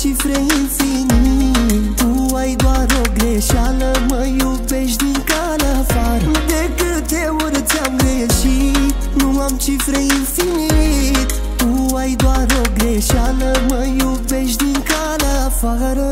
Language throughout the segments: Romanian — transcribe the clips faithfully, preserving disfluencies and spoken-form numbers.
cifre infinit. Tu ai doar o greșeală, mă iubești din calea afară. De câte ori ți-am greșit, nu am cifre infinit. Tu ai doar o greșeală, mă iubești din calea afară.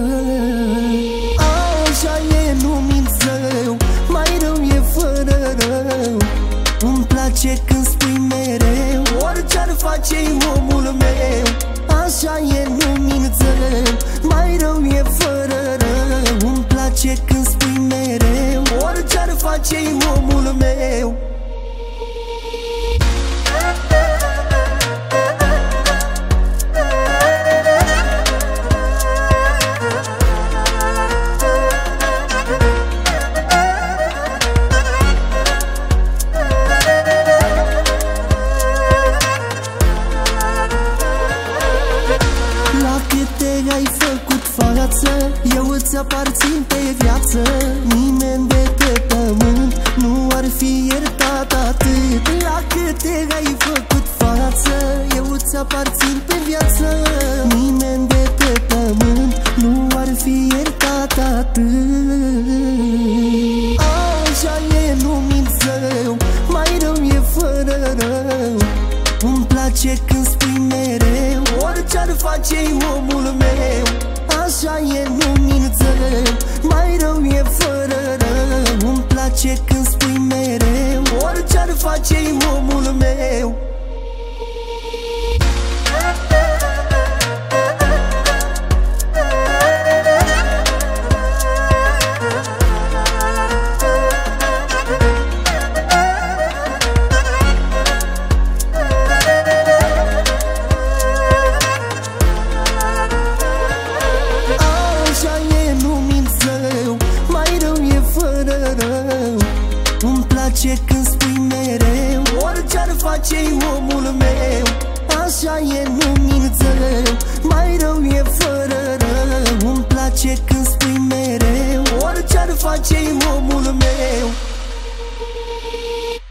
Așa e, nu mint zău, mai rău e fără rău. Îmi place când spui mereu, orice-ar face omul meu. Așa e, nu mint zău, mai rău e fără rău. Îmi place când spui mereu, orice-ar face omul meu. Ai făcut față, eu îți aparțin pe viață. Nimeni de pe pământ nu ar fi iertat atât. La câte ai făcut față, eu îți aparțin pe viață. Nimeni de pe pământ nu ar fi iertat atât. Așa e, nu mint zău, mai rău e fără rău. Îmi place când spui mereu, orice-ar face omul meu. Așa e, nu mint zău, mai rău e fără rău. Îmi place când spui mereu, orice-ar face omul meu. Îmi place când spui mereu, orice-ar face omul meu. Așa e, nu mint zău, mai rău e fără rău. Îmi place când spui mereu, orice-ar face omul meu.